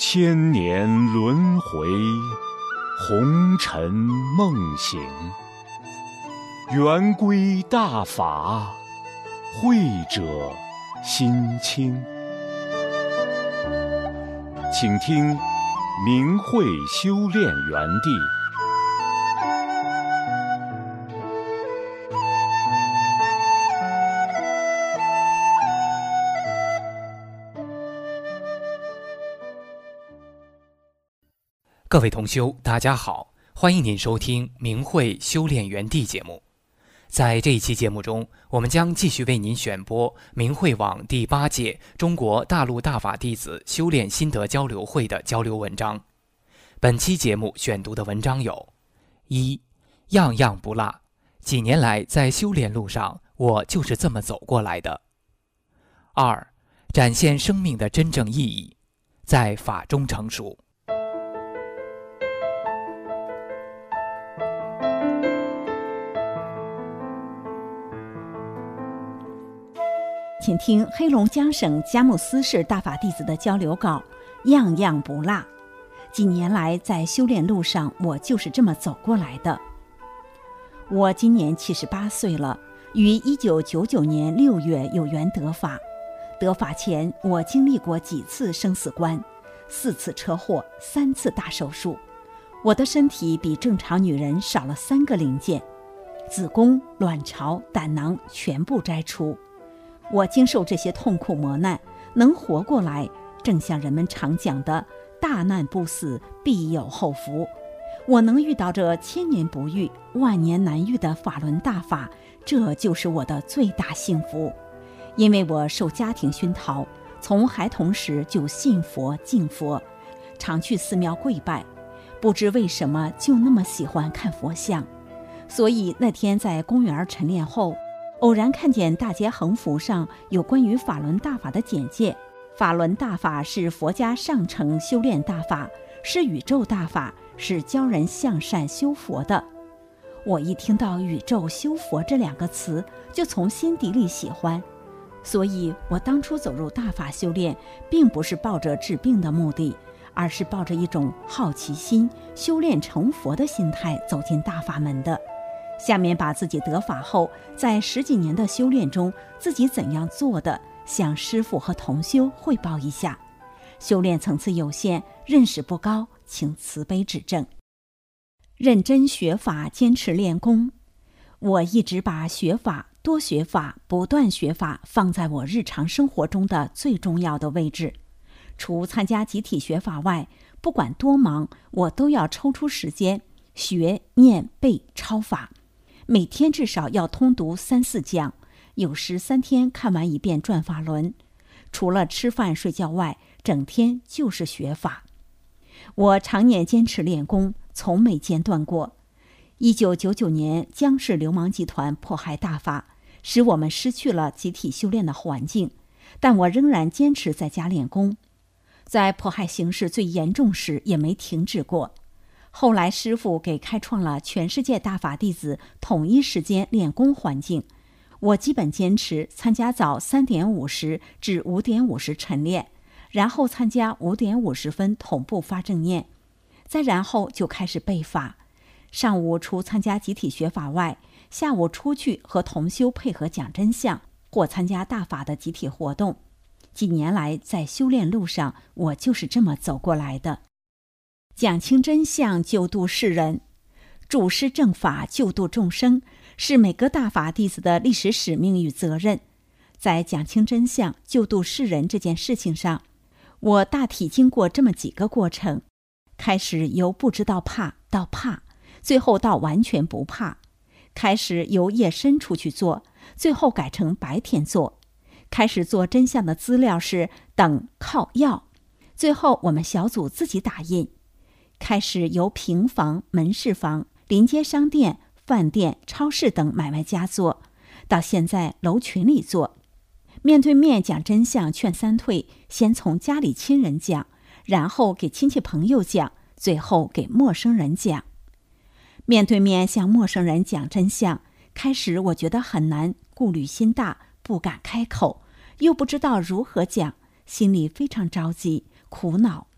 千年轮回，红尘梦醒。圆规大法，慧者心清。请听明慧修炼园地。 各位同修，大家好，欢迎您收听明慧修炼园地节目。在这一期节目中，我们将继续为您选播明慧网第8届中国大陆大法弟子修炼心得交流会的交流文章。本期节目选读的文章有：一、样样不落，几年来在修炼路上，我就是这么走过来的。二、展现生命的真正意义，在法中成熟。 请听黑龙江省佳木斯市大法弟子的交流稿，样样不落。几年来在修炼路上，我就是这么走过来的。我今年78岁了，于1999年6月有缘得法。得法前，我经历过几次生死关，4次车祸，3次大手术。我的身体比正常女人少了3个零件，子宫、卵巢、胆囊全部摘除。我经受这些痛苦磨难，能活过来，正像人们常讲的大难不死，必有后福。我能遇到这千年不遇、万年难遇的法轮大法，这就是我的最大幸福。因为我受家庭熏陶，从孩童时就信佛敬佛，常去寺庙跪拜，不知为什么就那么喜欢看佛像。所以那天在公园晨练后，偶然看见大街横幅上有关于法轮大法的简介。法轮大法是佛家上乘修炼大法，是宇宙大法，是教人向善修佛的。我一听到宇宙修佛这2个词，就从心底里喜欢。所以我当初走入大法修炼，并不是抱着治病的目的，而是抱着一种好奇心、修炼成佛的心态走进大法门的。下面把自己得法后在10几年的修炼中自己怎样做的，向师父和同修汇报一下。修炼层次有限，认识不高，请慈悲指正。认真学法，坚持练功。我一直把学法、多学法、不断学法放在我日常生活中的最重要的位置。除参加集体学法外，不管多忙，我都要抽出时间学、念、背、抄法。每天至少要通读3、4讲，有时3天看完一遍转法轮。除了吃饭睡觉外，整天就是学法。我常年坚持练功，从没间断过。1999年，江氏流氓集团迫害大法，使我们失去了集体修炼的环境，但我仍然坚持在家练功。在迫害形势最严重时，也没停止过。后来师父给开创了全世界大法弟子统一时间练功环境，我基本坚持参加早3点50至5点50晨练，然后参加5点50分同步发正念，再然后就开始背法。上午除参加集体学法外，下午出去和同修配合讲真相，或参加大法的集体活动。几年来在修炼路上，我就是这么走过来的。讲清真相，救度世人，主施正法，救度众生，是每个大法弟子的历史使命与责任。在讲清真相，救度世人这件事情上，我大体经过这么几个过程：开始由不知道怕到怕，最后到完全不怕；开始由夜深出去做，最后改成白天做；开始做真相的资料是等靠要，最后我们小组自己打印；开始由平房、门市房、临街商店、饭店、超市等买卖家做，到现在楼群里做。面对面讲真相劝3退，先从家里亲人讲，然后给亲戚朋友讲，最后给陌生人讲。面对面向陌生人讲真相，开始我觉得很难，顾虑心大，不敢开口，又不知道如何讲，心里非常着急苦恼。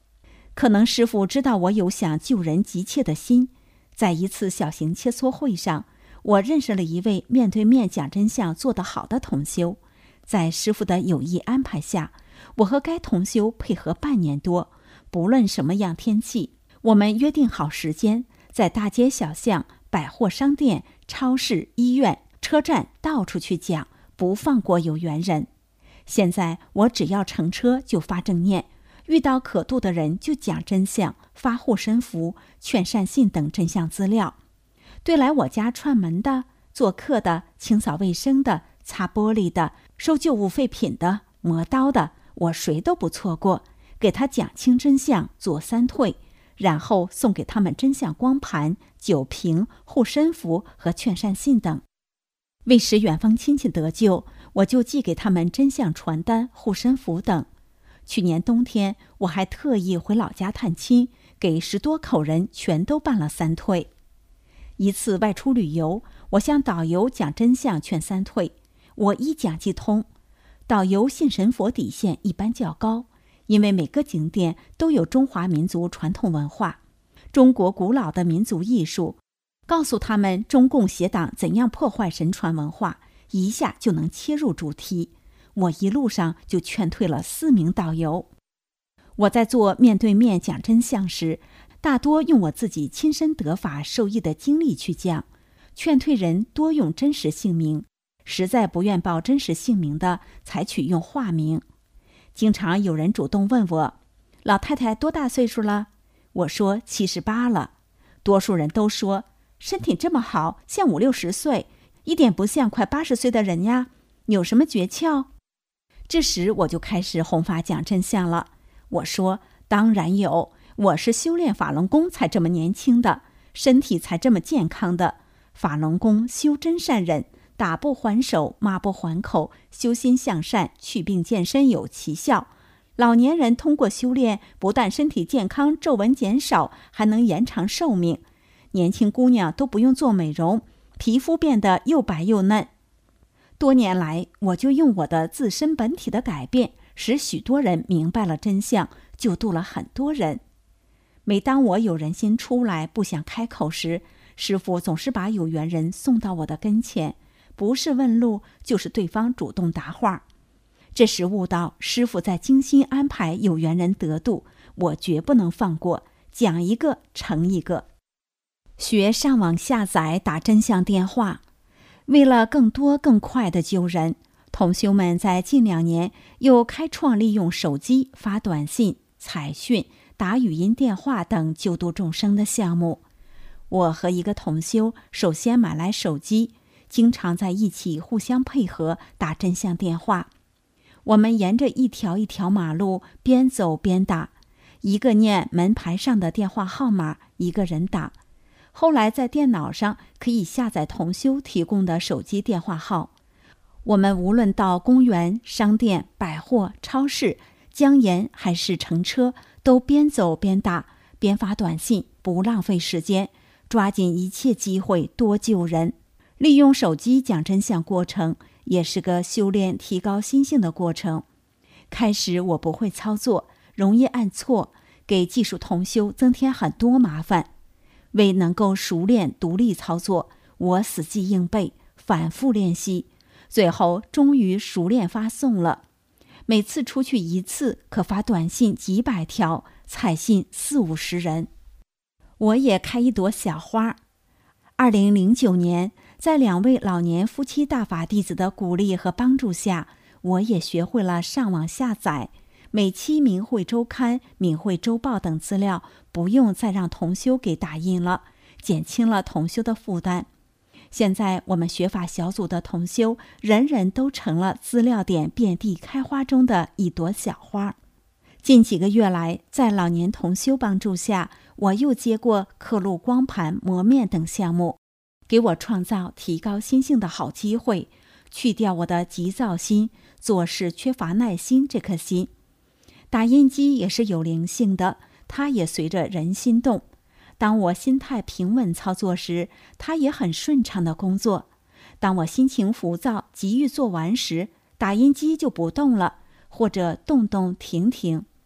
可能师傅知道我有想救人急切的心，在一次小型切磋会上，我认识了一位面对面讲真相做得好的同修。在师傅的有意安排下，我和该同修配合半年多，不论什么样天气，我们约定好时间，在大街小巷、百货商店、超市、医院、车站到处去讲，不放过有缘人。现在我只要乘车就发正念，遇到可度的人就讲真相，发护身符、劝善信等真相资料。对来我家串门的、做客的、清扫卫生的、擦玻璃的、收旧物废品的、磨刀的，我谁都不错过，给他讲清真相，做3退，然后送给他们真相光盘、酒瓶、护身符和劝善信等。为使远方亲戚得救，我就寄给他们真相传单、护身符等。去年冬天，我还特意回老家探亲，给10多口人全都办了3退。一次外出旅游，我向导游讲真相劝3退，我一讲即通。导游信神佛底线一般较高，因为每个景点都有中华民族传统文化、中国古老的民族艺术，告诉他们中共邪党怎样破坏神传文化，一下就能切入主题。我一路上就劝退了4名导游。我在做面对面讲真相时，大多用我自己亲身得法受益的经历去讲，劝退人多用真实姓名，实在不愿报真实姓名的，采取用化名。经常有人主动问我，老太太多大岁数了？我说78了。多数人都说身体这么好，像50、60岁，一点不像快80岁的人呀，有什么诀窍？这时我就开始弘法讲真相了。我说当然有，我是修炼法轮功才这么年轻的，身体才这么健康的。法轮功修真善忍，打不还手，骂不还口，修心向善，祛病健身有奇效。老年人通过修炼，不但身体健康，皱纹减少，还能延长寿命。年轻姑娘都不用做美容，皮肤变得又白又嫩。多年来，我就用我的自身本体的改变，使许多人明白了真相，救度了很多人。每当我有人心出来不想开口时，师父总是把有缘人送到我的跟前，不是问路，就是对方主动答话。这时悟到师父在精心安排有缘人得度，我绝不能放过，讲一个成一个。学上网下载打真相电话。为了更多更快的救人，同修们在近2年又开创利用手机发短信、采讯、打语音电话等救度众生的项目。我和一个同修首先买来手机，经常在一起互相配合打真相电话。我们沿着一条一条马路边走边打，一个念门牌上的电话号码，一个人打。后来在电脑上可以下载同修提供的手机电话号。我们无论到公园、商店、百货、超市、江沿还是乘车，都边走边打，边发短信，不浪费时间，抓紧一切机会多救人。利用手机讲真相过程，也是个修炼提高心性的过程。开始我不会操作，容易按错，给技术同修增添很多麻烦。为能够熟练独立操作，我死记硬背，反复练习，最后终于熟练发送了。每次出去一次，可发短信几百条，彩信40、50人。我也开一朵小花。2009年，在2位老年夫妻大法弟子的鼓励和帮助下，我也学会了上网下载。每期明慧周刊、明慧周报等资料不用再让同修给打印了，减轻了同修的负担。现在我们学法小组的同修，人人都成了资料点遍地开花中的一朵小花。近几个月来，在老年同修帮助下，我又接过刻录光盘、磨面等项目，给我创造提高心性的好机会，去掉我的急躁心，做事缺乏耐心这颗心。打印机也是有灵性的，它也随着人心动。当我心态平稳操作时，它也很顺畅的工作。当我心情浮躁，急于做完时，打印机就不动了，或者动动停停。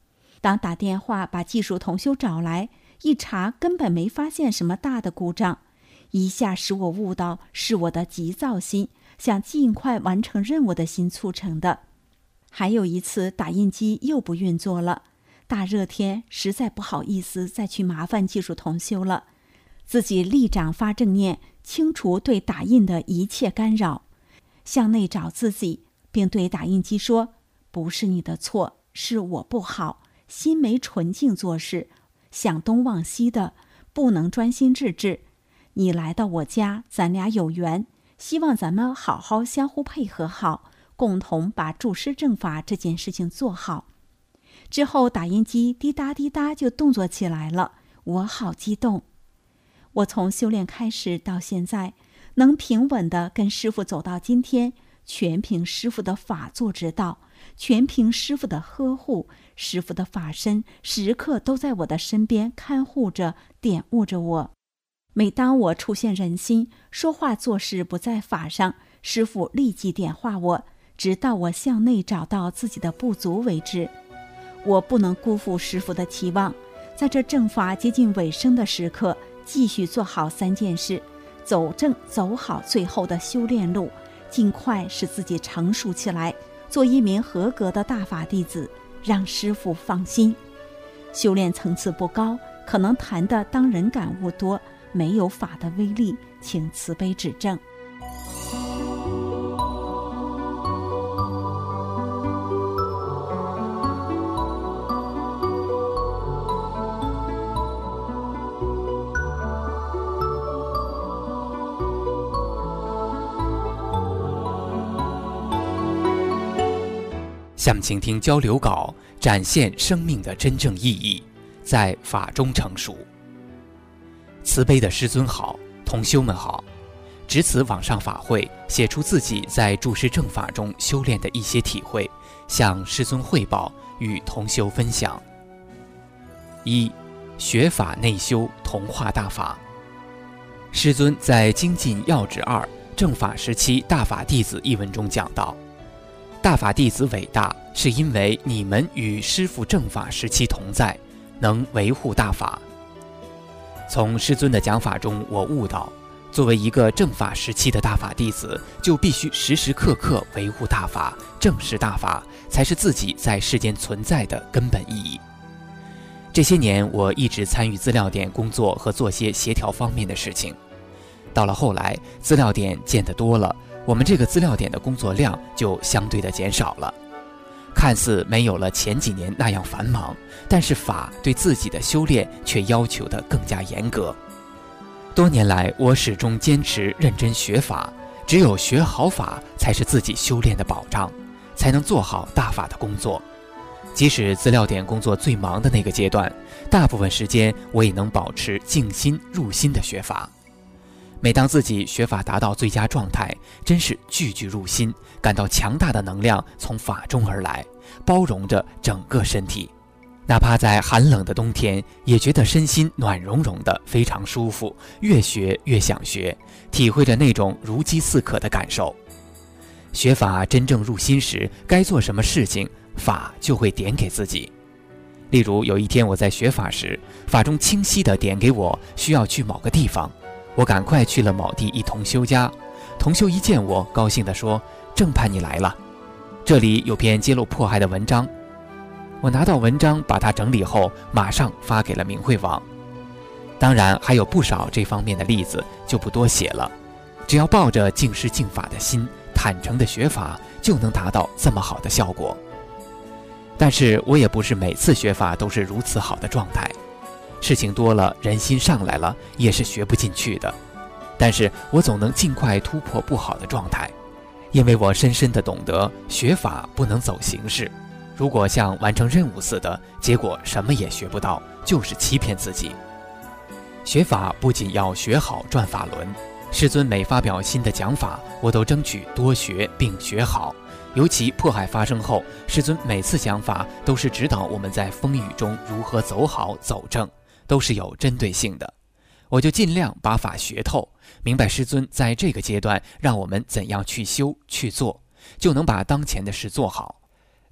当打电话把技术同修找来，一查根本没发现什么大的故障，一下使我悟到是我的急躁心，想尽快完成任务的心促成的。还有一次打印机又不运作了，大热天实在不好意思再去麻烦技术同修了，自己立掌发正念，清除对打印的一切干扰，向内找自己，并对打印机说：不是你的错，是我不好，心没纯净做事，想东忘西的，不能专心致志。你来到我家，咱俩有缘，希望咱们好好相互配合好，共同把注释正法这件事情做好。之后打印机滴答滴答就动作起来了，我好激动。我从修炼开始到现在，能平稳地跟师父走到今天，全凭师父的法座之道，全凭师父的呵护，师父的法身时刻都在我的身边看护着，点悟着我。每当我出现人心，说话做事不在法上，师父立即点化我，直到我向内找到自己的不足为止。我不能辜负师父的期望，在这正法接近尾声的时刻，继续做好3件事，走正走好最后的修炼路，尽快使自己成熟起来，做一名合格的大法弟子，让师父放心。修炼层次不高，可能谈的当人感悟多，没有法的威力，请慈悲指正。 下面请听交流稿，展现生命的真正意义，在法中成熟。慈悲的师尊好，同修们好，值此网上法会，写出自己在注释正法中修炼的一些体会，向师尊汇报，与同修分享。1. 学法内修，同化大法。师尊在《精进要旨2正法时期大法弟子》一文中讲到，大法弟子伟大，是因为你们与师父正法时期同在，能维护大法。从师尊的讲法中，我悟到，作为一个正法时期的大法弟子，就必须时时刻刻维护大法，正视大法，才是自己在世间存在的根本意义。这些年，我一直参与资料点工作和做些协调方面的事情。到了后来，资料点建得多了，我们这个资料点的工作量就相对的减少了，看似没有了前几年那样繁忙，但是法对自己的修炼却要求得更加严格。多年来，我始终坚持认真学法，只有学好法才是自己修炼的保障，才能做好大法的工作。即使资料点工作最忙的那个阶段，大部分时间我也能保持静心入心的学法。每当自己学法达到最佳状态，真是句句入心，感到强大的能量从法中而来，包容着整个身体。哪怕在寒冷的冬天，也觉得身心暖融融的，非常舒服，越学越想学，体会着那种如饥似渴的感受。学法真正入心时，该做什么事情，法就会点给自己。例如有一天我在学法时，法中清晰地点给我需要去某个地方，我赶快去了某地一同修家。同修一见我，高兴地说：“正盼你来了，这里有篇揭露迫害的文章。”我拿到文章，把它整理后，马上发给了明慧网。当然还有不少这方面的例子，就不多写了。只要抱着敬师敬法的心，坦诚的学法，就能达到这么好的效果。但是我也不是每次学法都是如此好的状态，事情多了，人心上来了，也是学不进去的。但是我总能尽快突破不好的状态，因为我深深地懂得，学法不能走形式。如果像完成任务似的，结果什么也学不到，就是欺骗自己。学法不仅要学好转法轮，师尊每发表新的讲法，我都争取多学并学好。尤其迫害发生后，师尊每次讲法都是指导我们在风雨中如何走好走正，都是有针对性的。我就尽量把法学透，明白师尊在这个阶段让我们怎样去修去做，就能把当前的事做好。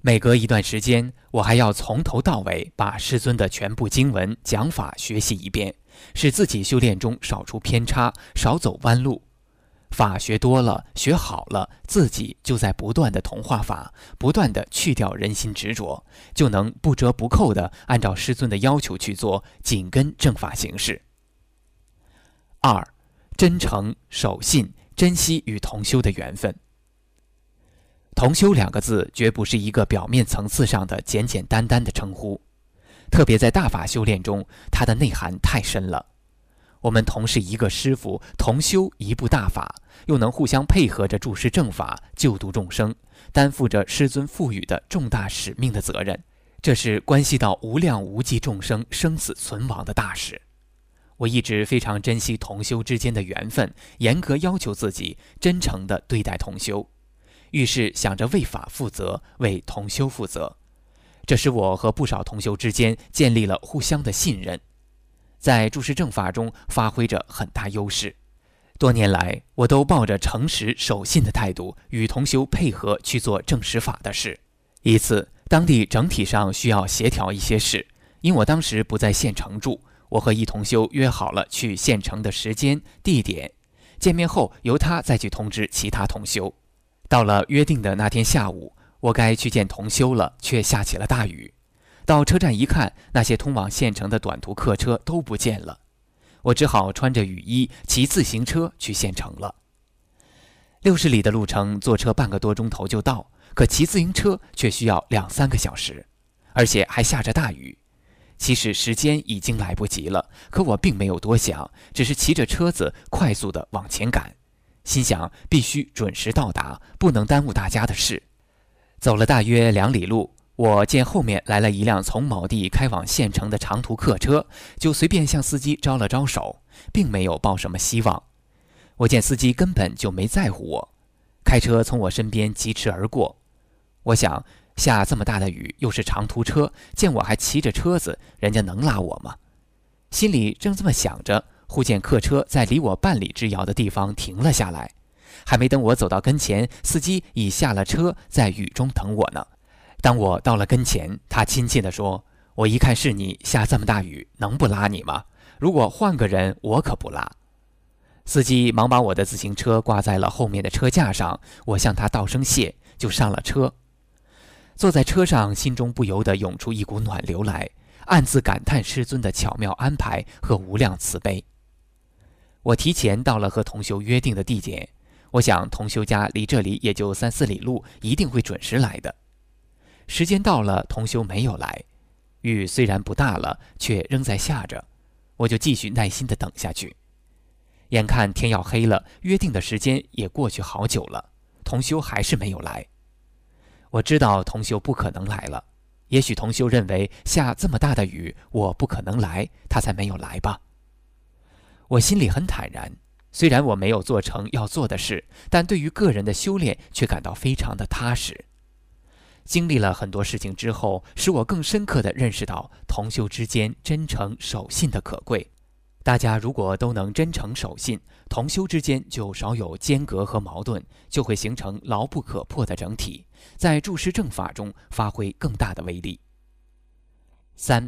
每隔一段时间，我还要从头到尾把师尊的全部经文讲法学习一遍，使自己修炼中少出偏差，少走弯路。法学多了，学好了，自己就在不断的同化法，不断的去掉人心执着，就能不折不扣的按照师尊的要求去做，紧跟正法行事。2. 真诚、守信，珍惜与同修的缘分。同修2个字绝不是一个表面层次上的简简单单的称呼，特别在大法修炼中，它的内涵太深了。我们同是一个师父，同修一部大法，又能互相配合着注释正法，救度众生，担负着师尊赋予的重大使命的责任，这是关系到无量无际众生生死存亡的大事。我一直非常珍惜同修之间的缘分，严格要求自己真诚地对待同修，遇事想着为法负责，为同修负责，这使我和不少同修之间建立了互相的信任，在注释正法中发挥着很大优势。多年来，我都抱着诚实守信的态度，与同修配合去做正实法的事。一次，当地整体上需要协调一些事，因我当时不在县城住，我和一同修约好了去县城的时间、地点，见面后由他再去通知其他同修。到了约定的那天下午，我该去见同修了，却下起了大雨。到车站一看，那些通往县城的短途客车都不见了，我只好穿着雨衣骑自行车去县城了。60里的路程，坐车半个多钟头就到，可骑自行车却需要2-3个小时，而且还下着大雨。其实时间已经来不及了，可我并没有多想，只是骑着车子快速地往前赶，心想必须准时到达，不能耽误大家的事。走了大约2里路，我见后面来了一辆从某地开往县城的长途客车，就随便向司机招了招手，并没有抱什么希望。我见司机根本就没在乎我，开车从我身边疾驰而过。我想，下这么大的雨，又是长途车，见我还骑着车子，人家能拉我吗？心里正这么想着，忽见客车在离我半里之遥的地方停了下来，还没等我走到跟前，司机已下了车，在雨中等我呢。当我到了跟前，他亲切地说：“我一看是你，下这么大雨，能不拉你吗？如果换个人，我可不拉。”司机忙把我的自行车挂在了后面的车架上，我向他道声谢，就上了车。坐在车上，心中不由得涌出一股暖流来，暗自感叹师尊的巧妙安排和无量慈悲。我提前到了和同修约定的地点，我想同修家离这里也就3-4里路，一定会准时来的。时间到了，同修没有来，雨虽然不大了，却仍在下着，我就继续耐心地等下去。眼看天要黑了，约定的时间也过去好久了，同修还是没有来。我知道同修不可能来了，也许同修认为下这么大的雨我不可能来，他才没有来吧。我心里很坦然，虽然我没有做成要做的事，但对于个人的修炼却感到非常的踏实。经历了很多事情之后，使我更深刻地认识到同修之间真诚守信的可贵。大家如果都能真诚守信，同修之间就少有间隔和矛盾，就会形成牢不可破的整体，在注释正法中发挥更大的威力。3.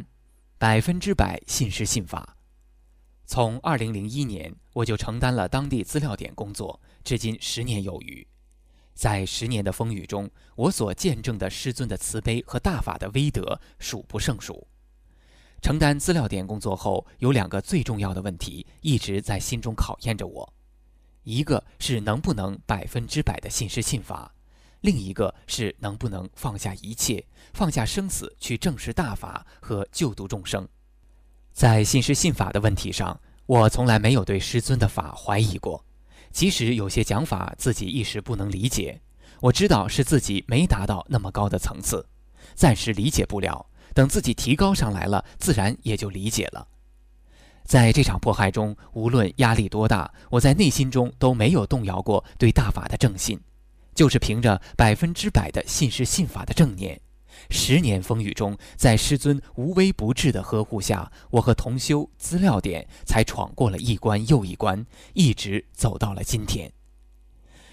100%信师信法。从2001年我就承担了当地资料点工作，至今10年有余。在10年的风雨中，我所见证的师尊的慈悲和大法的威德数不胜数。承担资料点工作后，有2个最重要的问题一直在心中考验着我，一个是能不能100%的信师信法，另一个是能不能放下一切，放下生死去正视大法和救度众生。在信师信法的问题上，我从来没有对师尊的法怀疑过，即使有些讲法自己一时不能理解，我知道是自己没达到那么高的层次，暂时理解不了，等自己提高上来了，自然也就理解了。在这场迫害中，无论压力多大，我在内心中都没有动摇过对大法的正信，就是凭着100%的信师信法的正念。10年风雨中，在师尊无微不至的呵护下，我和同修资料点才闯过了一关又一关，一直走到了今天。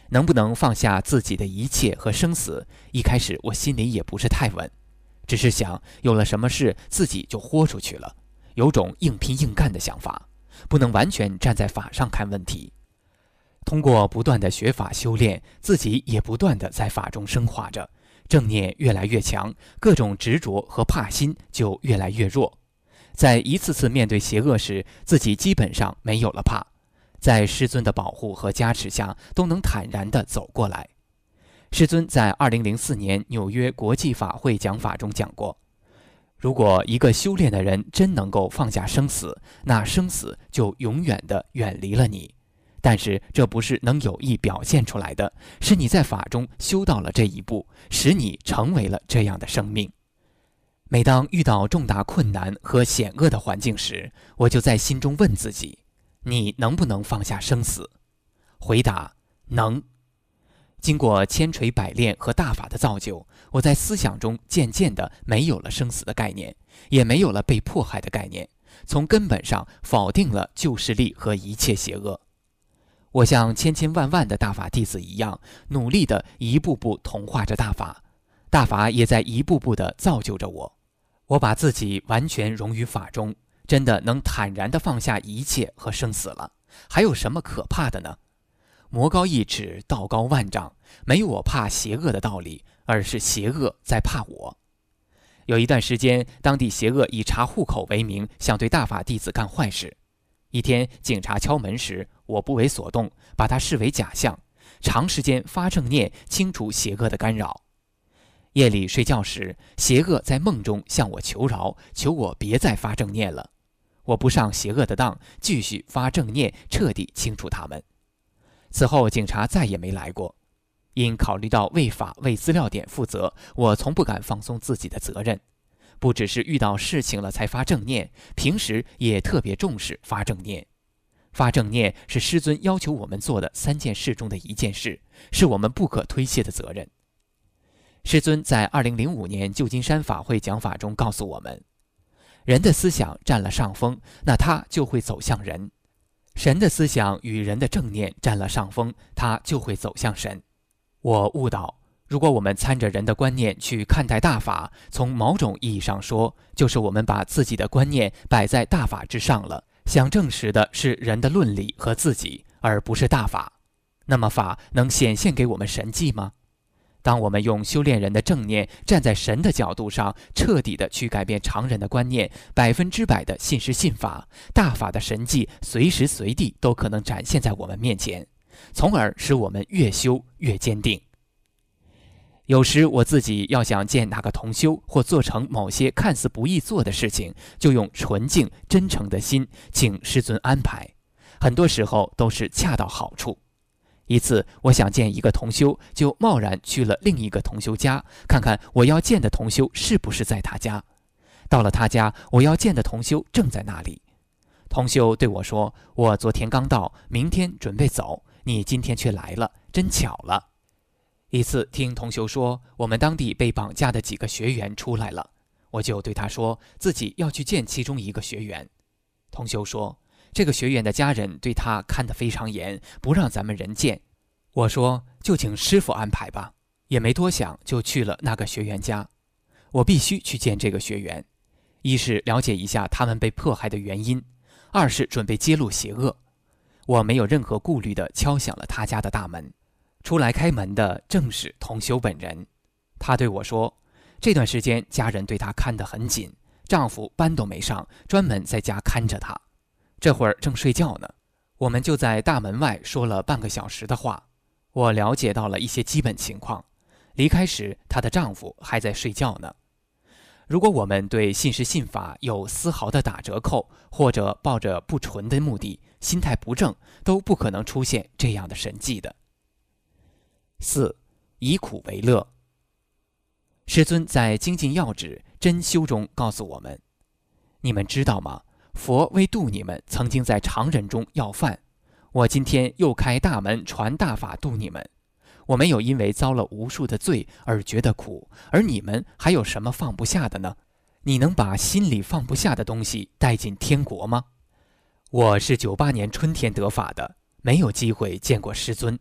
能不能放下自己的一切和生死，一开始我心里也不是太稳，只是想有了什么事自己就豁出去了，有种硬拼硬干的想法，不能完全站在法上看问题。通过不断的学法修炼，自己也不断的在法中升华着，正念越来越强，各种执着和怕心就越来越弱。在一次次面对邪恶时，自己基本上没有了怕，在师尊的保护和加持下，都能坦然地走过来。师尊在2004年纽约国际法会讲法中讲过，如果一个修炼的人真能够放下生死，那生死就永远地远离了你。但是这不是能有意表现出来的，是你在法中修到了这一步，使你成为了这样的生命。每当遇到重大困难和险恶的环境时，我就在心中问自己，你能不能放下生死？回答，能。经过千锤百炼和大法的造就，我在思想中渐渐地没有了生死的概念，也没有了被迫害的概念，从根本上否定了旧势力和一切邪恶。我像千千万万的大法弟子一样，努力地一步步同化着大法，大法也在一步步地造就着我。我把自己完全融于法中，真的能坦然地放下一切和生死了，还有什么可怕的呢？魔高一尺，道高万丈，没有我怕邪恶的道理，而是邪恶在怕我。有一段时间，当地邪恶以查户口为名，想对大法弟子干坏事。一天，警察敲门时，我不为所动，把它视为假象，长时间发正念，清除邪恶的干扰。夜里睡觉时，邪恶在梦中向我求饶，求我别再发正念了。我不上邪恶的当，继续发正念，彻底清除他们。此后，警察再也没来过。因考虑到为法为资料点负责，我从不敢放松自己的责任。不只是遇到事情了才发正念，平时也特别重视发正念。发正念是师尊要求我们做的3件事中的1件事，是我们不可推卸的责任。师尊在2005年旧金山法会讲法中告诉我们，人的思想占了上风，那他就会走向人；神的思想与人的正念占了上风，他就会走向神。我悟到，如果我们参着人的观念去看待大法，从某种意义上说，就是我们把自己的观念摆在大法之上了，想证实的是人的论理和自己，而不是大法。那么法能显现给我们神迹吗？当我们用修炼人的正念站在神的角度上，彻底的去改变常人的观念，100%的信实信法，大法的神迹随时随地都可能展现在我们面前，从而使我们越修越坚定。有时我自己要想见哪个同修，或做成某些看似不易做的事情，就用纯净真诚的心请师尊安排，很多时候都是恰到好处。一次我想见一个同修，就贸然去了另一个同修家，看看我要见的同修是不是在他家。到了他家，我要见的同修正在那里。同修对我说，我昨天刚到，明天准备走，你今天却来了，真巧了。一次听同修说，我们当地被绑架的几个学员出来了，我就对他说自己要去见其中一个学员。同修说，这个学员的家人对他看得非常严，不让咱们人见。我说就请师父安排吧，也没多想就去了那个学员家。我必须去见这个学员，一是了解一下他们被迫害的原因，二是准备揭露邪恶。我没有任何顾虑地敲响了他家的大门。出来开门的正是同修本人。他对我说，这段时间家人对他看得很紧，丈夫班都没上，专门在家看着他。这会儿正睡觉呢，我们就在大门外说了半个小时的话。我了解到了一些基本情况。离开时，她的丈夫还在睡觉呢。如果我们对信实信法有丝毫的打折扣，或者抱着不纯的目的，心态不正，都不可能出现这样的神迹的。4. 以苦为乐。师尊在精进要旨真修中告诉我们，你们知道吗？佛为度你们，曾经在常人中要饭，我今天又开大门传大法度你们。我没有因为遭了无数的罪而觉得苦，而你们还有什么放不下的呢？你能把心里放不下的东西带进天国吗？我是98年春天得法的，没有机会见过师尊。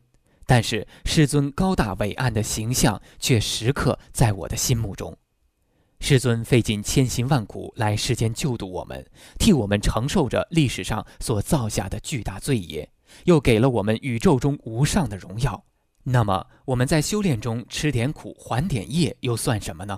但是师尊高大伟岸的形象却时刻在我的心目中。师尊费尽千辛万苦来世间救度我们，替我们承受着历史上所造下的巨大罪业，又给了我们宇宙中无上的荣耀。那么我们在修炼中吃点苦还点业又算什么呢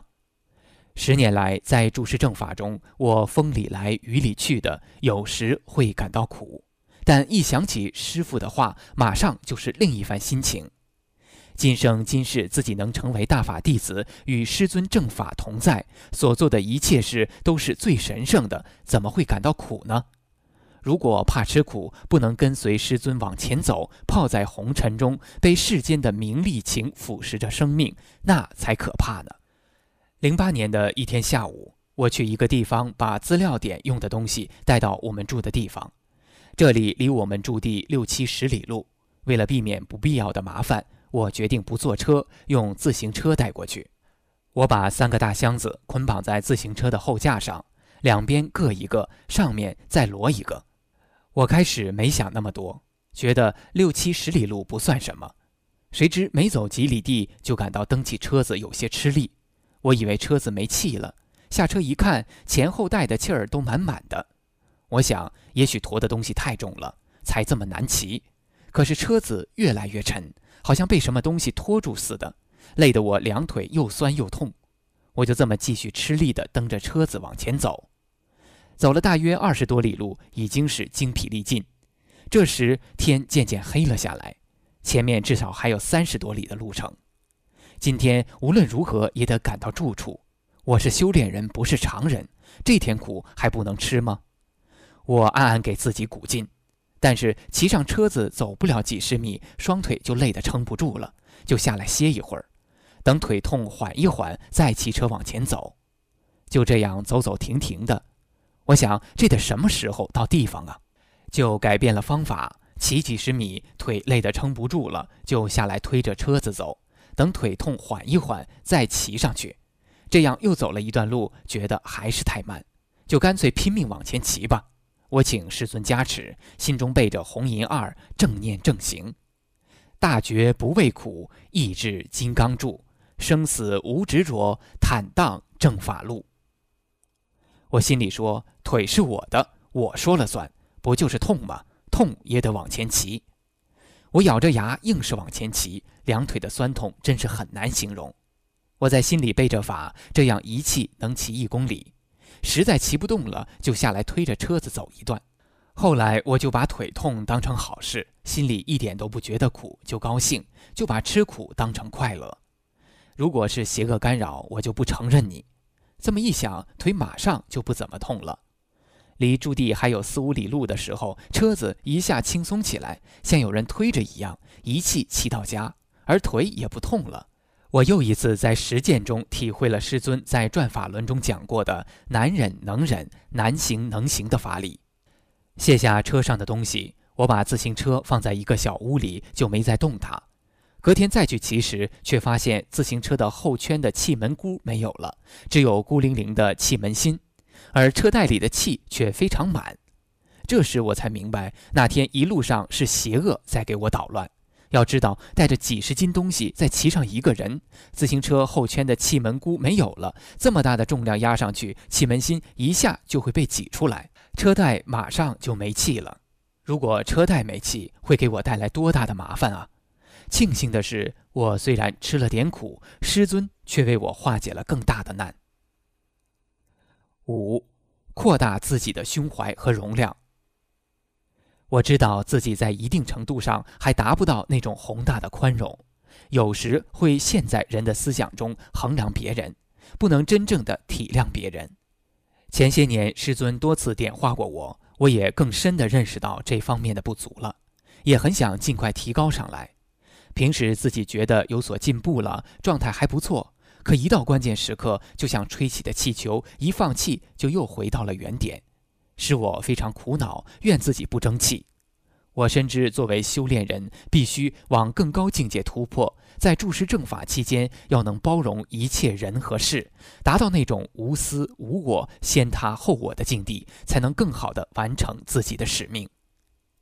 ？10年来，在注释正法中，我风里来雨里去的，有时会感到苦，但一想起师父的话，马上就是另一番心情。今生今世自己能成为大法弟子，与师尊正法同在，所做的一切事都是最神圣的，怎么会感到苦呢？如果怕吃苦，不能跟随师尊往前走，泡在红尘中，被世间的名利情腐蚀着生命，那才可怕呢。08年的一天下午，我去一个地方把资料点用的东西带到我们住的地方。这里离我们驻地60-70里路，为了避免不必要的麻烦，我决定不坐车，用自行车带过去。我把3个大箱子捆绑在自行车的后架上，两边各一个，上面再摞一个。我开始没想那么多，觉得60-70里路不算什么，谁知没走几里地就感到蹬起车子有些吃力。我以为车子没气了，下车一看，前后带的气儿都满满的。我想也许驮的东西太重了，才这么难骑。可是车子越来越沉，好像被什么东西拖住似的，累得我两腿又酸又痛。我就这么继续吃力地蹬着车子往前走。走了大约20多里路，已经是精疲力尽。这时天渐渐黑了下来，前面至少还有30多里的路程。今天无论如何也得赶到住处。我是修炼人，不是常人，这点苦还不能吃吗？我暗暗给自己鼓劲，但是骑上车子走不了几十米，双腿就累得撑不住了，就下来歇一会儿，等腿痛缓一缓，再骑车往前走。就这样走走停停的，我想这得什么时候到地方啊？就改变了方法，骑几十米，腿累得撑不住了，就下来推着车子走，等腿痛缓一缓，再骑上去。这样又走了一段路，觉得还是太慢，就干脆拼命往前骑吧。我请师尊加持，心中背着红银2，正念正行。大觉不畏苦，意志金刚柱，生死无执着，坦荡正法路。我心里说，腿是我的，我说了算，不就是痛吗？痛也得往前骑。我咬着牙硬是往前骑，两腿的酸痛真是很难形容。我在心里背着法，这样一气能骑1公里，实在骑不动了，就下来推着车子走一段。后来我就把腿痛当成好事，心里一点都不觉得苦，就高兴，就把吃苦当成快乐。如果是邪恶干扰，我就不承认你。这么一想，腿马上就不怎么痛了。离驻地还有4-5里路的时候，车子一下轻松起来，像有人推着一样，一气骑到家，而腿也不痛了。我又一次在实践中体会了师尊在转法轮中讲过的难忍能忍，难行能行的法理。卸下车上的东西，我把自行车放在一个小屋里，就没再动它。隔天再去骑时，却发现自行车的后圈的气门箍没有了，只有孤零零的气门芯，而车袋里的气却非常满。这时我才明白，那天一路上是邪恶在给我捣乱。要知道，带着几十斤东西再骑上一个人，自行车后圈的气门箍没有了，这么大的重量压上去，气门芯一下就会被挤出来，车袋马上就没气了。如果车袋没气，会给我带来多大的麻烦啊！庆幸的是，我虽然吃了点苦，师尊却为我化解了更大的难。5. 扩大自己的胸怀和容量。我知道自己在一定程度上还达不到那种宏大的宽容，有时会陷在人的思想中衡量别人，不能真正的体谅别人。前些年师尊多次点化过我，我也更深地认识到这方面的不足了，也很想尽快提高上来。平时自己觉得有所进步了，状态还不错，可一到关键时刻，就像吹起的气球，一放气就又回到了原点，使我非常苦恼，怨自己不争气。我深知作为修炼人，必须往更高境界突破，在注释正法期间，要能包容一切人和事，达到那种无私无我、先他后我的境地，才能更好地完成自己的使命。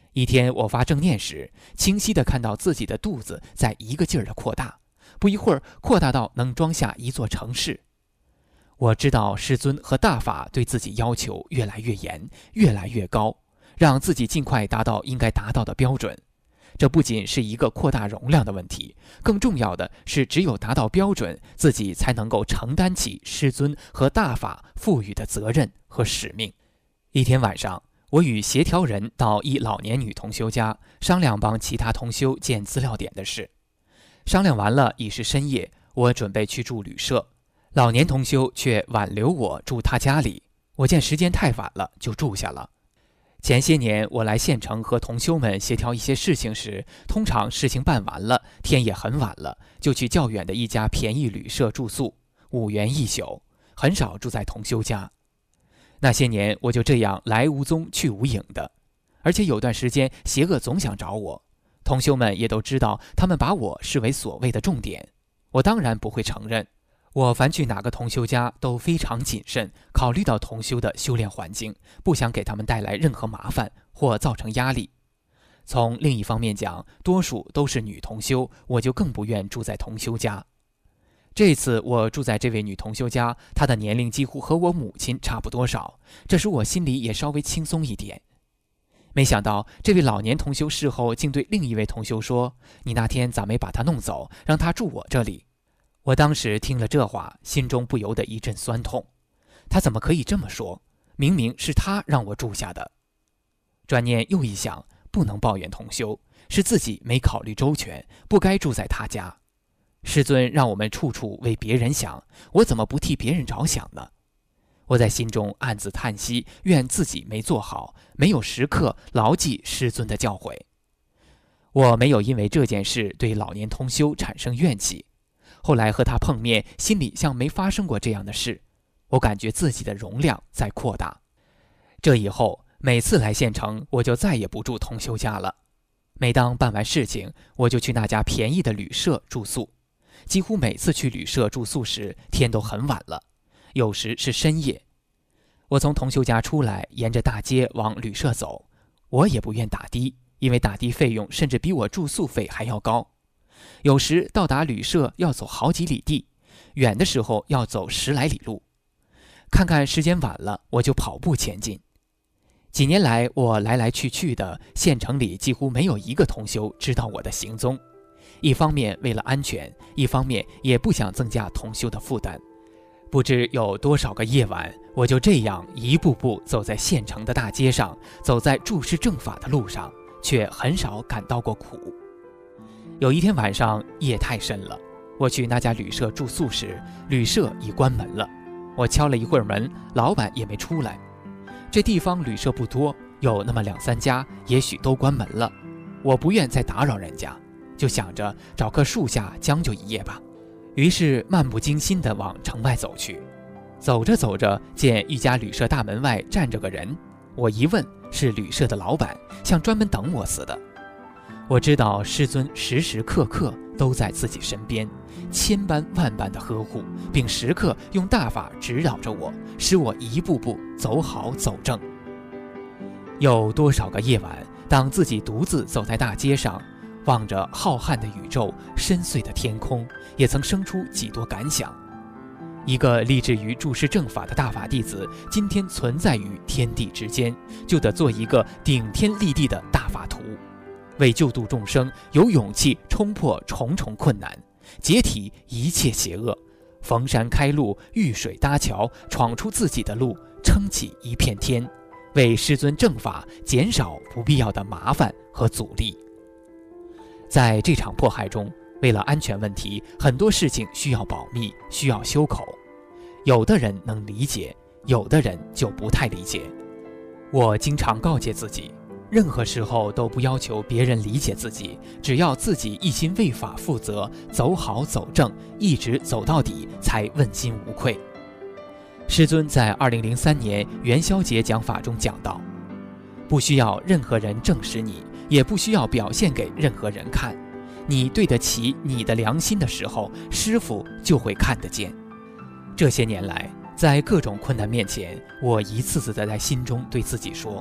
一天我发正念时，清晰地看到自己的肚子在一个劲儿地扩大，不一会儿扩大到能装下一座城市。我知道师尊和大法对自己要求越来越严，越来越高，让自己尽快达到应该达到的标准。这不仅是一个扩大容量的问题，更重要的是只有达到标准，自己才能够承担起师尊和大法赋予的责任和使命。一天晚上，我与协调人到一老年女同修家商量帮其他同修建资料点的事。商量完了已是深夜，我准备去住旅社，老年同修却挽留我住他家里。我见时间太晚了，就住下了。前些年我来县城和同修们协调一些事情时，通常事情办完了，天也很晚了，就去较远的一家便宜旅社住宿，5元1宿，很少住在同修家。那些年我就这样来无踪去无影的，而且有段时间邪恶总想找我，同修们也都知道，他们把我视为所谓的重点，我当然不会承认。我凡去哪个同修家都非常谨慎，考虑到同修的修炼环境，不想给他们带来任何麻烦或造成压力。从另一方面讲，多数都是女同修，我就更不愿住在同修家。这次我住在这位女同修家，她的年龄几乎和我母亲差不多少，这使我心里也稍微轻松一点。没想到这位老年同修事后竟对另一位同修说：“你那天咋没把她弄走，让她住我这里？”我当时听了这话，心中不由得一阵酸痛。他怎么可以这么说？明明是他让我住下的。转念又一想，不能抱怨同修，是自己没考虑周全，不该住在他家。师尊让我们处处为别人想，我怎么不替别人着想呢？我在心中暗自叹息，怨自己没做好，没有时刻牢记师尊的教诲。我没有因为这件事对老年同修产生怨气。后来和他碰面，心里像没发生过这样的事，我感觉自己的容量在扩大。这以后每次来县城，我就再也不住同修家了。每当办完事情，我就去那家便宜的旅社住宿。几乎每次去旅社住宿时，天都很晚了，有时是深夜。我从同修家出来，沿着大街往旅社走，我也不愿打的，因为打的费用甚至比我住宿费还要高。有时到达旅社要走好几里地，远的时候要走10来里路。看看时间晚了，我就跑步前进。几年来，我来来去去的，县城里几乎没有一个同修知道我的行踪。一方面为了安全，一方面也不想增加同修的负担。不知有多少个夜晚，我就这样一步步走在县城的大街上，走在注释正法的路上，却很少感到过苦。有一天晚上，夜太深了，我去那家旅社住宿时，旅社已关门了。我敲了一会儿门，老板也没出来。这地方旅社不多，有那么2、3家，也许都关门了。我不愿再打扰人家，就想着找棵树下将就一夜吧。于是漫不经心地往城外走去。走着走着，见一家旅社大门外站着个人，我一问，是旅社的老板，像专门等我似的。我知道师尊时时刻刻都在自己身边，千般万般的呵护，并时刻用大法指导着我，使我一步步走好走正。有多少个夜晚，当自己独自走在大街上，望着浩瀚的宇宙、深邃的天空，也曾生出几多感想。一个立志于注释正法的大法弟子，今天存在于天地之间，就得做一个顶天立地的大法徒，为救度众生，有勇气冲破重重困难，解体一切邪恶，逢山开路，遇水搭桥，闯出自己的路，撑起一片天，为师尊正法减少不必要的麻烦和阻力。在这场迫害中，为了安全问题，很多事情需要保密，需要修口。有的人能理解，有的人就不太理解。我经常告诫自己，任何时候都不要求别人理解自己，只要自己一心为法负责，走好走正，一直走到底，才问心无愧。师尊在2003年元宵节讲法中讲到，不需要任何人证实你，也不需要表现给任何人看，你对得起你的良心的时候，师父就会看得见。这些年来，在各种困难面前，我一次次地在心中对自己说，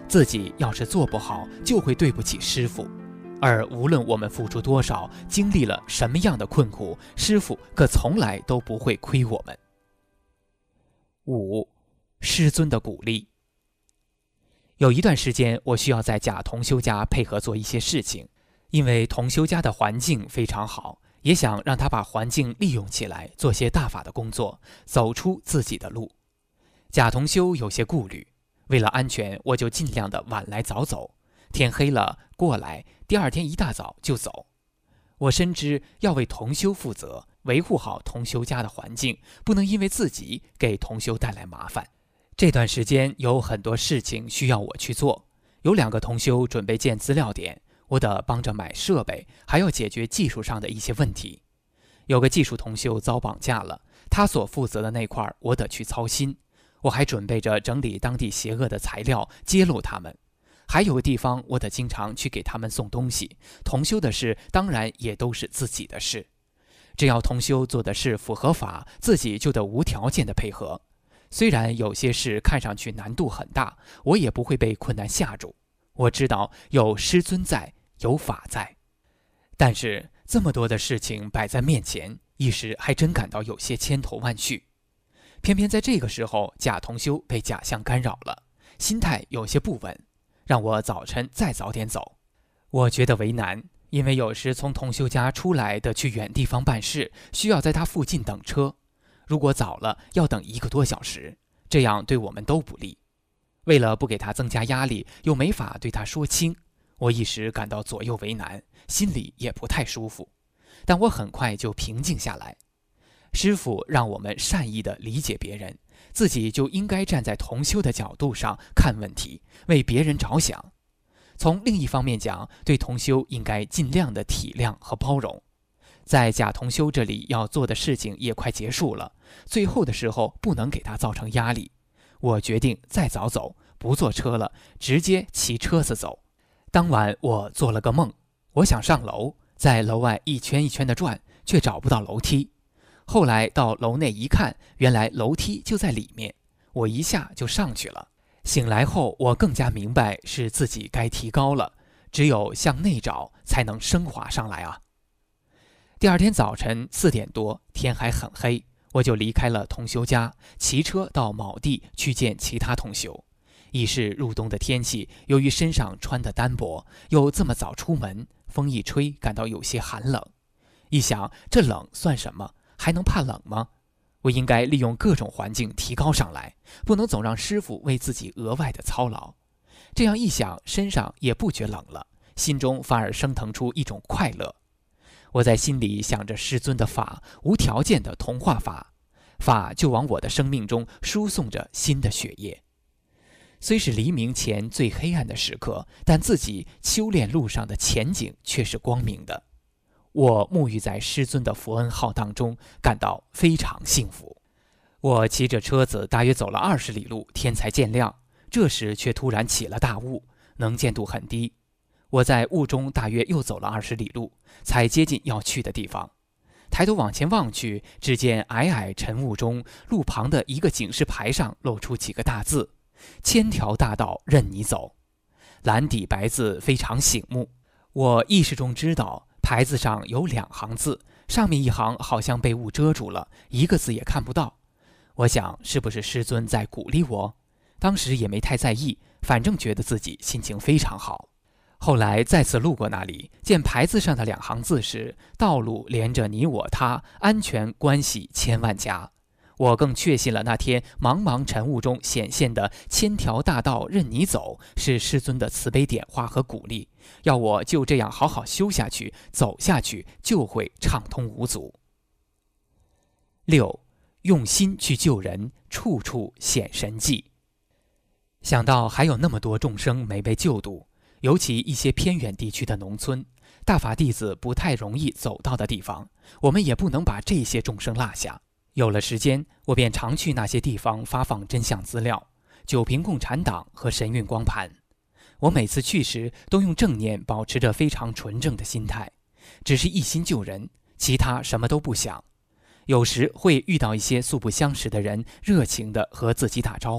自己要是做不好，就会对不起师傅。而无论我们付出多少，经历了什么样的困苦，师傅可从来都不会亏我们。5. 师尊的鼓励。有一段时间，我需要在贾同修家配合做一些事情，因为同修家的环境非常好，也想让他把环境利用起来，做些大法的工作，走出自己的路。贾同修有些顾虑，为了安全，我就尽量的晚来早走，天黑了过来，第二天一大早就走。我深知要为同修负责，维护好同修家的环境，不能因为自己给同修带来麻烦。这段时间有很多事情需要我去做，有2个同修准备建资料点，我得帮着买设备，还要解决技术上的一些问题。有个技术同修遭绑架了，他所负责的那块我得去操心。我还准备着整理当地邪恶的材料，揭露他们。还有个地方我得经常去给他们送东西，同修的事当然也都是自己的事。只要同修做的事符合法，自己就得无条件的配合。虽然有些事看上去难度很大，我也不会被困难吓住。我知道有师尊在，有法在。但是这么多的事情摆在面前，一时还真感到有些千头万绪。偏偏在这个时候，贾同修被假象干扰了，心态有些不稳，让我早晨再早点走。我觉得为难，因为有时从同修家出来的去远地方办事，需要在他附近等车，如果早了要等1个多小时，这样对我们都不利。为了不给他增加压力，又没法对他说清，我一时感到左右为难，心里也不太舒服。但我很快就平静下来。师父让我们善意地理解别人，自己就应该站在同修的角度上看问题，为别人着想。从另一方面讲，对同修应该尽量的体谅和包容。在贾同修这里要做的事情也快结束了，最后的时候不能给他造成压力。我决定再早走，不坐车了，直接骑车子走。当晚我做了个梦，我想上楼，在楼外一圈一圈的转，却找不到楼梯。后来到楼内一看，原来楼梯就在里面，我一下就上去了。醒来后，我更加明白是自己该提高了，只有向内找，才能升华上来啊。第二天早晨4点多，天还很黑，我就离开了同修家，骑车到某地去见其他同修。已是入冬的天气，由于身上穿得单薄，又这么早出门，风一吹，感到有些寒冷。一想，这冷算什么？还能怕冷吗？我应该利用各种环境提高上来，不能总让师父为自己额外的操劳。这样一想，身上也不觉冷了，心中反而升腾出一种快乐。我在心里想着师尊的法，无条件的同化法，法就往我的生命中输送着新的血液。虽是黎明前最黑暗的时刻，但自己修炼路上的前景却是光明的。我沐浴在师尊的福恩浩荡中，感到非常幸福。我骑着车子大约走了20里路，天才见亮，这时却突然起了大雾，能见度很低。我在雾中大约又走了20里路，才接近要去的地方。抬头往前望去，只见皑皑晨雾中，路旁的一个警示牌上露出几个大字：千条大道任你走。蓝底白字非常醒目，我意识中知道牌子上有2行字，上面一行好像被雾遮住了，一个字也看不到。我想是不是师尊在鼓励我？当时也没太在意，反正觉得自己心情非常好。后来再次路过那里，见牌子上的2行字是道路连着你我他，安全关系千万家。我更确信了那天茫茫晨雾中显现的千条大道任你走，是师尊的慈悲点化和鼓励，要我就这样好好修下去，走下去就会畅通无阻。6. 用心去救人，处处显神迹。想到还有那么多众生没被救度，尤其一些偏远地区的农村，大法弟子不太容易走到的地方，我们也不能把这些众生落下。有了时间，我便常去那些地方发放真相资料，九平共产党和神韵光盘。我每次去时都用正念，保持着非常纯正的心态，只是一心救人，其他什么都不想。有时会遇到一些素不相识的人，热情地和自己打招呼，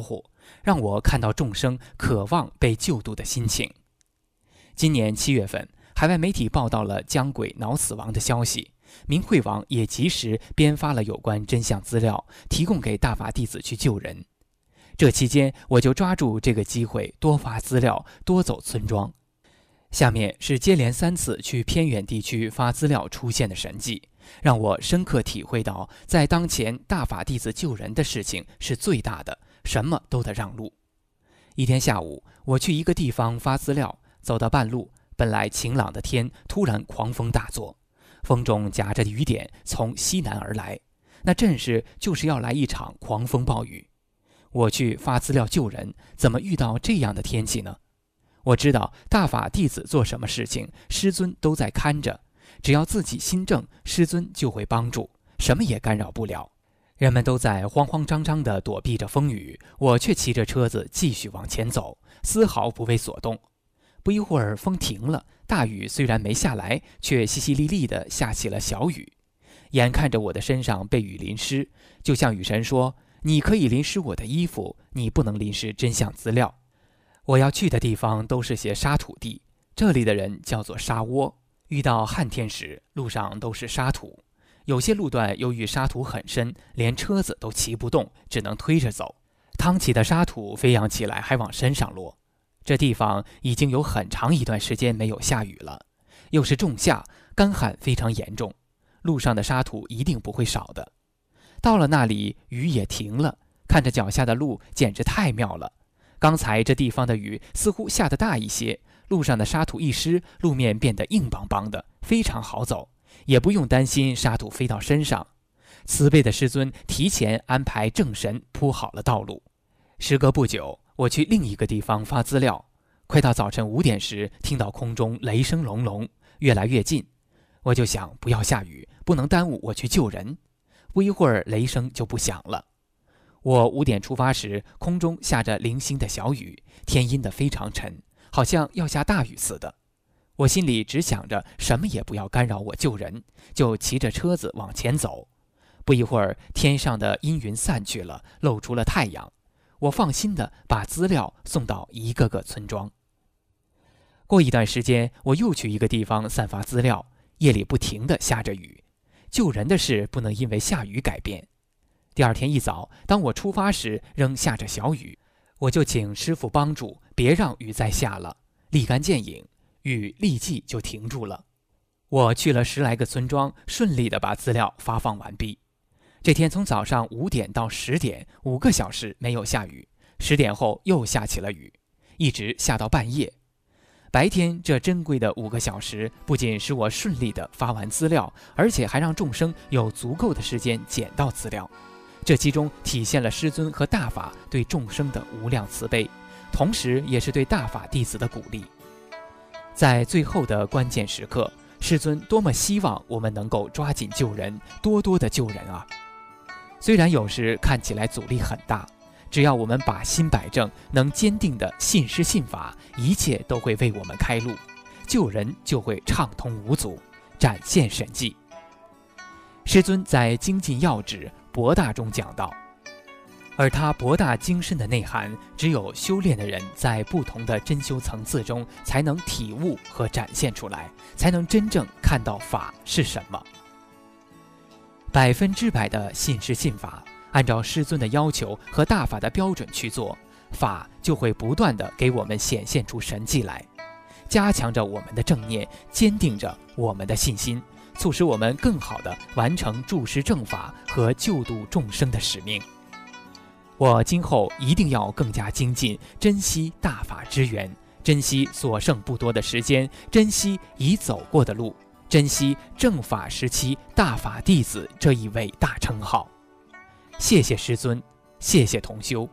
让我看到众生渴望被救度的心情。今年7月份，海外媒体报道了姜轨脑死亡的消息，明慧网也及时编发了有关真相资料，提供给大法弟子去救人。这期间，我就抓住这个机会多发资料，多走村庄。下面是接连3次去偏远地区发资料出现的神迹，让我深刻体会到，在当前大法弟子救人的事情是最大的，什么都得让路。一天下午，我去一个地方发资料，走到半路，本来晴朗的天突然狂风大作，风中夹着雨点从西南而来，那阵势就是要来一场狂风暴雨。我去发资料救人，怎么遇到这样的天气呢？我知道大法弟子做什么事情，师尊都在看着，只要自己心正，师尊就会帮助，什么也干扰不了。人们都在慌慌张张地躲避着风雨，我却骑着车子继续往前走，丝毫不为所动。不一会儿，风停了，大雨虽然没下来，却淅淅沥沥地下起了小雨。眼看着我的身上被雨淋湿，就向雨神说：“你可以淋湿我的衣服，你不能淋湿真相资料。”我要去的地方都是些沙土地，这里的人叫做沙窝。遇到旱天时，路上都是沙土，有些路段由于沙土很深，连车子都骑不动，只能推着走。趟起的沙土飞扬起来，还往身上落。这地方已经有很长一段时间没有下雨了，又是仲夏，干旱非常严重，路上的沙土一定不会少的。到了那里，雨也停了，看着脚下的路简直太妙了。刚才这地方的雨似乎下得大一些，路上的沙土一湿，路面变得硬邦邦的，非常好走，也不用担心沙土飞到身上。慈悲的师尊提前安排正神铺好了道路。时隔不久，我去另一个地方发资料，快到早晨5点时，听到空中雷声隆隆，越来越近。我就想不要下雨，不能耽误我去救人。不一会儿，雷声就不响了。我5点出发时，空中下着零星的小雨，天阴得非常沉，好像要下大雨似的。我心里只想着什么也不要干扰我救人，就骑着车子往前走。不一会儿，天上的阴云散去了，露出了太阳。我放心地把资料送到一个个村庄。过一段时间，我又去一个地方散发资料，夜里不停地下着雨，救人的事不能因为下雨改变。第二天一早，当我出发时仍下着小雨，我就请师父帮助，别让雨再下了。立竿见影，雨立即就停住了。我去了10来个村庄，顺利地把资料发放完毕。这天从早上5点到10点，5个小时没有下雨，10点后又下起了雨，一直下到半夜。白天这珍贵的5个小时，不仅使我顺利地发完资料，而且还让众生有足够的时间捡到资料。这其中体现了师尊和大法对众生的无量慈悲，同时也是对大法弟子的鼓励。在最后的关键时刻，师尊多么希望我们能够抓紧救人，多多的救人啊！虽然有时看起来阻力很大，只要我们把心摆正，能坚定的信师信法，一切都会为我们开路，救人就会畅通无阻，展现神迹。师尊在精进要旨博大中讲道，而他博大精深的内涵，只有修炼的人在不同的真修层次中才能体悟和展现出来，才能真正看到法是什么。100%的信师信法，按照师尊的要求和大法的标准去做，法就会不断地给我们显现出神迹来，加强着我们的正念，坚定着我们的信心，促使我们更好地完成注释正法和救度众生的使命。我今后一定要更加精进，珍惜大法之源，珍惜所剩不多的时间，珍惜已走过的路，珍惜正法时期大法弟子这一伟大称号。谢谢师尊，谢谢同修。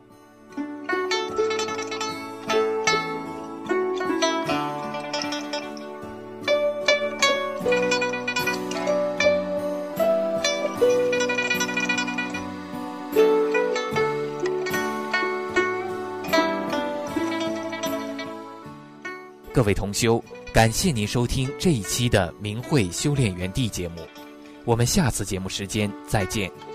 各位同修，感谢您收听这一期的明慧修炼园地节目，我们下次节目时间再见。